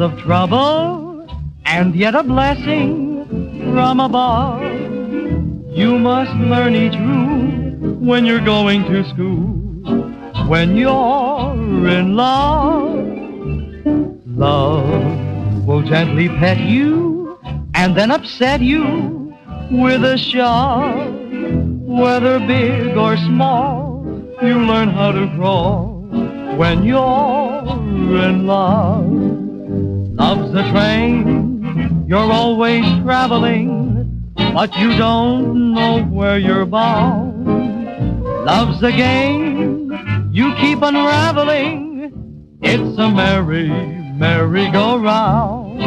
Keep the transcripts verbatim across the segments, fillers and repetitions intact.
of trouble and yet a blessing from above. You must learn each rule when you're going to school. When you're in love, love will gently pet you and then upset you with a shove. Whether big or small, you learn how to crawl when you're in love. Love's a train, you're always traveling, but you don't know where you're bound. Love's a game, you keep unraveling, it's a merry, merry-go-round.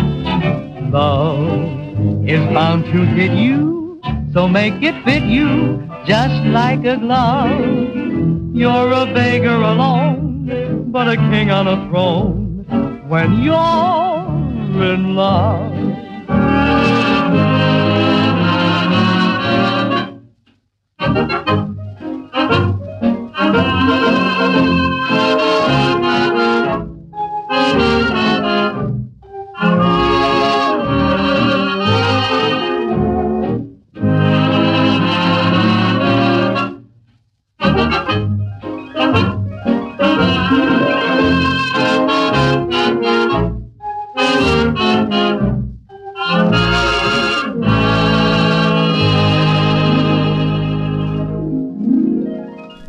Love is bound to hit you, so make it fit you just like a glove. You're a beggar alone, but a king on a throne when you're in love.